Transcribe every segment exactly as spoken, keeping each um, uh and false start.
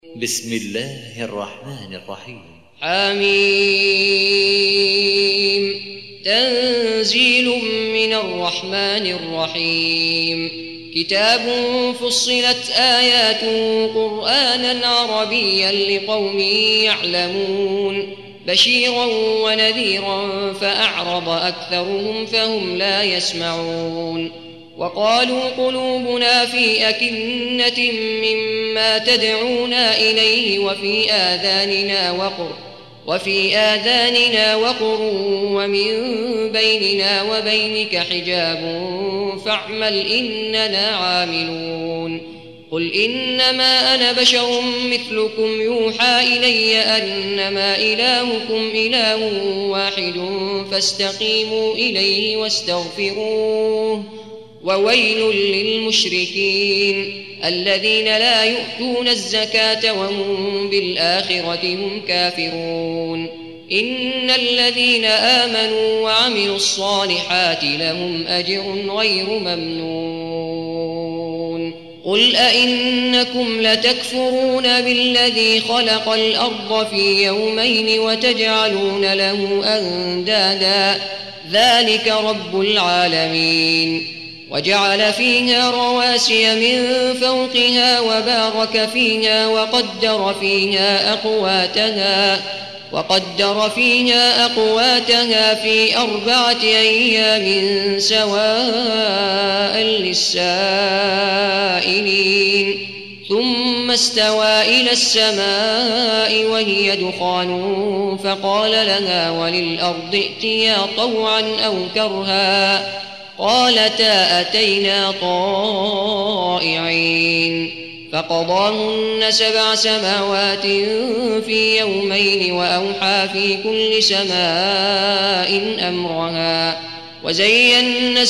بسم الله الرحمن الرحيم. حميم. تنزيل من الرحمن الرحيم. كتاب فصلت آياته قرآنا عربيا لقوم يعلمون بشيرا ونذيرا فأعرض أكثرهم فهم لا يسمعون. وقالوا قلوبنا في أكنة مما تدعونا إليه وفي آذاننا وقر وفي آذاننا وقر ومن بيننا وبينك حجاب فاعمل إننا عاملون. قل إنما أنا بشر مثلكم يوحى إلي أنما إلهكم إله واحد فاستقيموا إليه واستغفروه. وويل للمشركين الذين لا يؤتون الزكاة وهم بالآخرة هم كافرون. إن الذين آمنوا وعملوا الصالحات لهم أجر غير ممنون. قل أئنكم لتكفرون بالذي خلق الأرض في يومين وتجعلون له أندادا ذلك رب العالمين. وجعل فيها رواسي من فوقها وبارك فيها وقدر فيها أقواتها وقدر فيها أقواتها في أربعة أيام سواء للسائلين. ثم استوى إلى السماء وهي دخان فقال لها وللأرض ائتيا طوعا أو كرها قالتا أتينا طائعين. فقضاهن سبع سماوات في يومين وأوحى في كل سماء أمرها. وزينا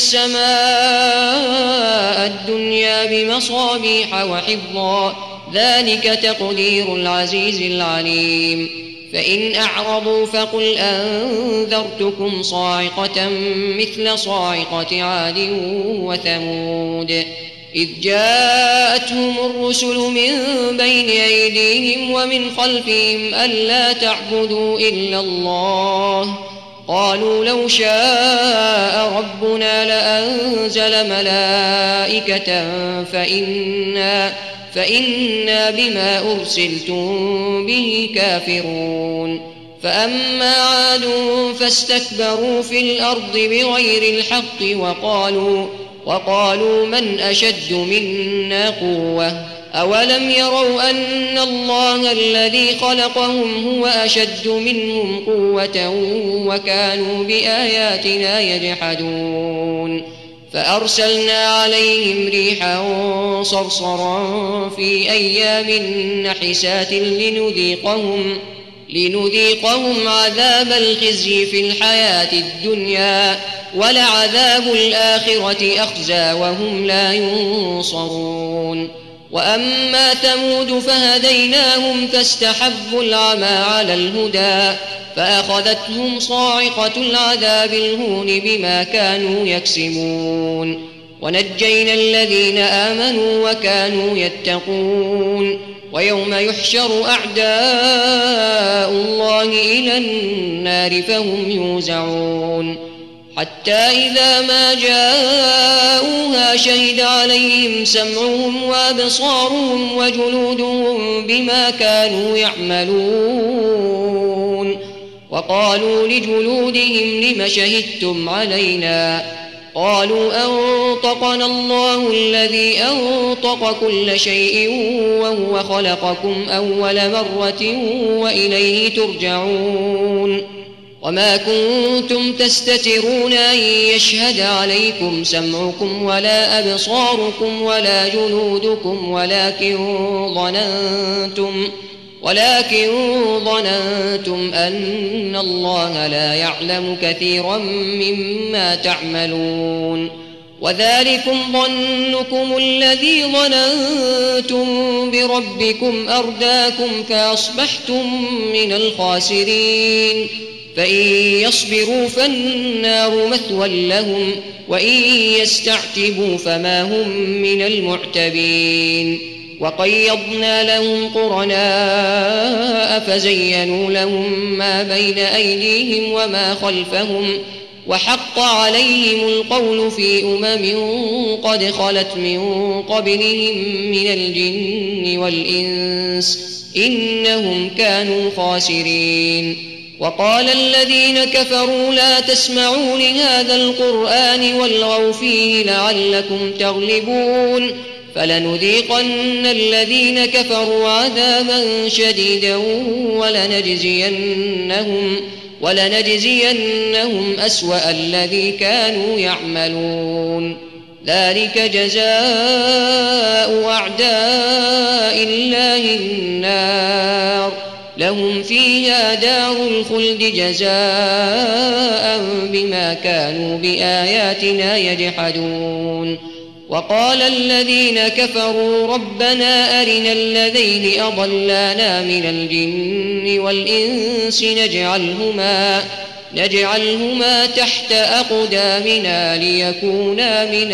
السماء الدنيا بمصابيح وحفظا ذلك تقدير العزيز العليم. فإن أعرضوا فقل أنذرتكم صاعقة مثل صاعقة عاد وثمود إذ جاءتهم الرسل من بين أيديهم ومن خلفهم ألا تعبدوا إلا الله قالوا لو شاء ربنا لأنزل ملائكة فإنا فإنا بما أرسلتم به كافرون. فأما عاد فاستكبروا في الأرض بغير الحق وقالوا وقالوا من أشد منا قوة أولم يروا أن الله الذي خلقهم هو أشد منهم قوة وكانوا بآياتنا يجحدون. فأرسلنا عليهم ريحا صرصرا في أيام نحسات لنذيقهم لنذيقهم عذاب الخزي في الحياة الدنيا ولعذاب الآخرة أخزى وهم لا ينصرون. وأما ثمود فهديناهم فاستحبوا العمى على الهدى فأخذتهم صاعقة العذاب الهون بما كانوا يكسبون. ونجينا الذين آمنوا وكانوا يتقون. ويوم يحشر أعداء الله إلى النار فهم يوزعون حتى إذا ما جاءوها شهد عليهم سمعهم وأبصارهم وجلودهم بما كانوا يعملون. وقالوا لجلودهم لم شهدتم علينا قالوا أنطقنا الله الذي أنطق كل شيء وهو خلقكم أول مرة وإليه ترجعون. وما كنتم تستترون أن يشهد عليكم سمعكم ولا أبصاركم ولا جلودكم ولكن ظننتم ولكن ظننتم أن الله لا يعلم كثيرا مما تعملون. وذلكم ظنكم الذي ظننتم بربكم أرداكم فأصبحتم من الخاسرين. فإن يصبروا فالنار مثوى لهم وإن يستعتبوا فما هم من المعتبين. وقيضنا لهم قرناء فزينوا لهم ما بين أيديهم وما خلفهم وحق عليهم القول في أمم قد خلت من قبلهم من الجن والإنس إنهم كانوا خاسرين. وقال الذين كفروا لا تسمعوا لهذا القرآن والغوا فيه لعلكم تغلبون فلنذيقن الذين كفروا عذابا شديدا ولنجزينهم ولنجزينهم أسوأ الذي كانوا يعملون ذلك جزاء أعداء الله النار لهم فيها دار الخلد جزاء بما كانوا بآياتنا يجحدون. وقال الذين كفروا ربنا أرنا الذين أضلانا من الجن والإنس نجعلهما, نجعلهما تحت أقدامنا ليكونا من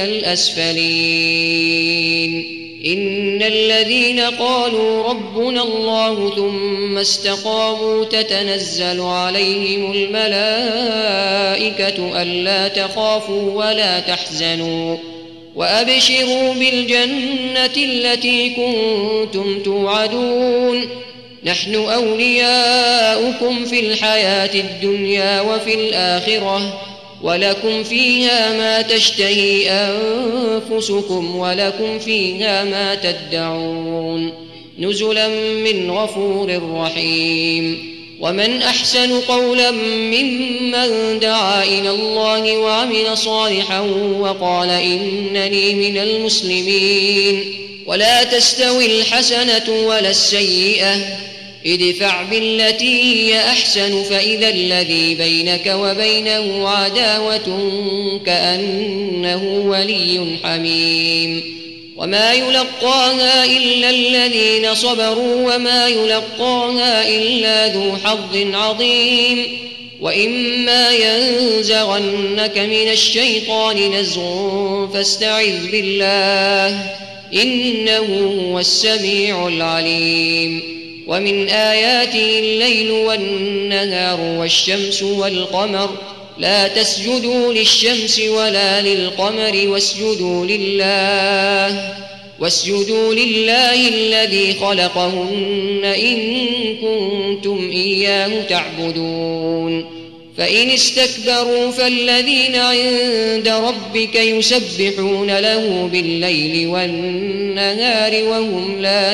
الأسفلين. إن الذين قالوا ربنا الله ثم استقاموا تتنزل عليهم الملائكة ألا تخافوا ولا تحزنوا وأبشروا بالجنة التي كنتم توعدون نحن أولياؤكم في الحياة الدنيا وفي الآخرة ولكم فيها ما تشتهي أنفسكم ولكم فيها ما تدعون نزلا من غفور رحيم. ومن أحسن قولا ممن دعا إلى الله وعمل صالحا وقال إنني من المسلمين. ولا تستوي الحسنة ولا السيئة ادفع بالتي هي أحسن فإذا الذي بينك وبينه عداوة كأنه ولي حميم. وما يلقاها إلا الذين صبروا وما يلقاها إلا ذو حظ عظيم. وإما ينزغنك من الشيطان نزغ فاستعذ بالله إنه هو السميع العليم. ومن آياته الليل والنهار والشمس والقمر لا تسجدوا للشمس ولا للقمر واسجدوا لله واسجدوا لله الذي خلقهن إن كنتم إياه تعبدون. فإن استكبروا فالذين عند ربك يسبحون له بالليل والنهار وهم لا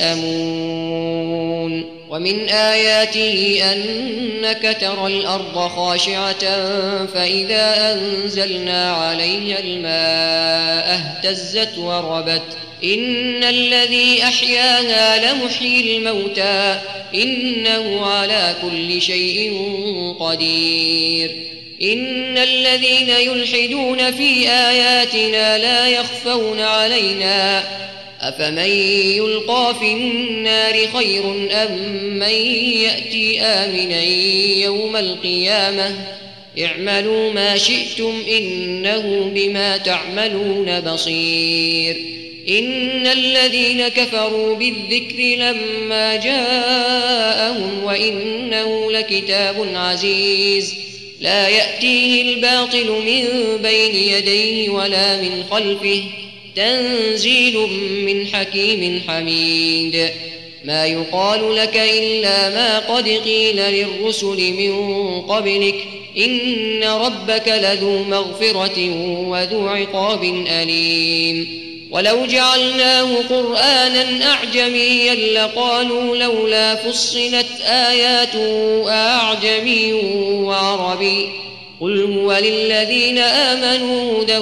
يسأمون. ومن آياته أنك ترى الأرض خاشعة فإذا أنزلنا عليها الماء اهتزت وربت إن الذي أحياها لمحيي الموتى إنه على كل شيء قدير. إن الذين يلحدون في آياتنا لا يخفون علينا أفمن يلقى في النار خير أم من يأتي آمنا يوم القيامة اعملوا ما شئتم إنه بما تعملون بصير. إن الذين كفروا بالذكر لما جاءهم وإنه لكتاب عزيز لا يأتيه الباطل من بين يديه ولا من خلفه تنزيل من حكيم حميد. ما يقال لك إلا ما قد قيل للرسل من قبلك إن ربك لذو مغفرة وذو عقاب أليم. ولو جعلناه قرآنا أعجميا لقالوا لولا فصلت آياته أعجمي وعربي قل هو للذين آمنوا هدى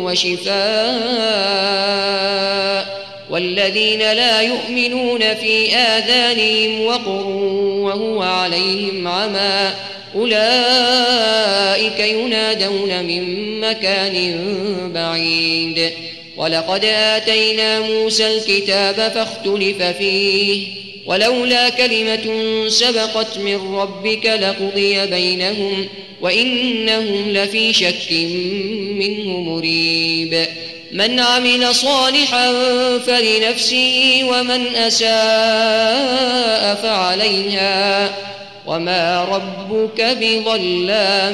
وشفاء والذين لا يؤمنون في آذانهم وقر وهو عليهم عمى أولئك ينادون من مكان بعيد. ولقد آتينا موسى الكتاب فاختلف فيه ولولا كلمة سبقت من ربك لقضي بينهم وإنهم لفي شك منه مريب. من عمل صالحا فلنفسه ومن أساء فعليها وما ربك بظلام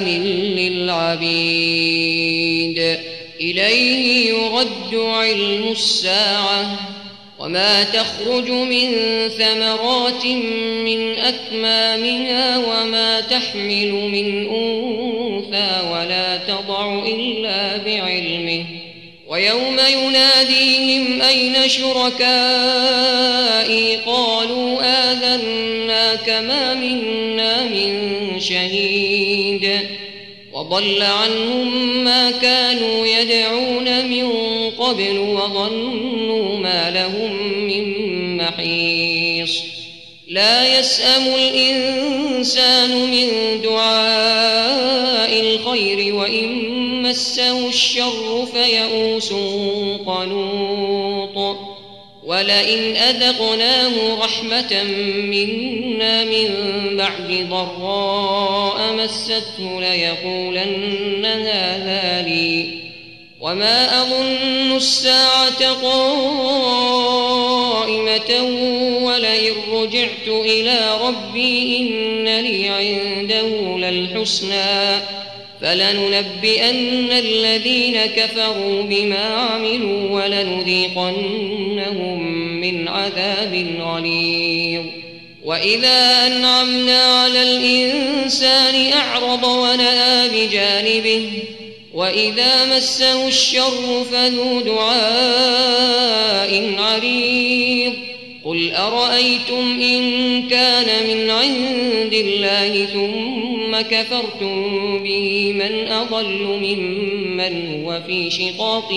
للعبيد إليه يرد علم الساعة وما تخرج من ثمرات من أكمامها وما تحمل من أنثى ولا تضع إلا بعلمه ويوم يناديهم أين شركائي قالوا آذناك ما منا من شهيد وضل عنهم ما كانوا يدعون من قبل وظنوا ما لهم من محيص لا يسأم الإنسان من دعاء الخير وإن مسه الشر فيئوس قنوط ولئن أذقناه رحمة منا من بعد ضراء مسته ليقولن هذا لي وما أظن الساعة قائمة ولئن رجعت إلى ربي إن لي عنده للحسنى فلننبئن الذين كفروا بما عملوا ولنذيقنهم من عذاب غليظ وإذا أنعمنا على الإنسان أعرض ونأى بجانبه وإذا مسه الشر فذو دعاء عريض قل أرأيتم إن كان من عند الله ثم كفرتم به من أضل ممن هو في شقاق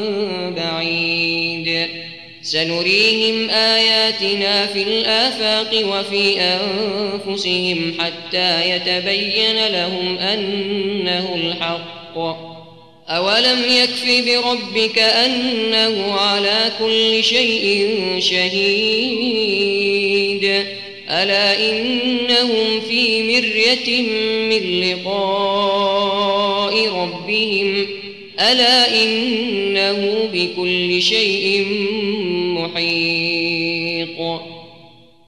بعيد سنريهم آياتنا في الآفاق وفي أنفسهم حتى يتبين لهم أنه الحق أولم يكف بربك أنه على كل شيء شهيد ألا إنهم في مرية من لقاء ربهم ألا إنه بكل شيء محيط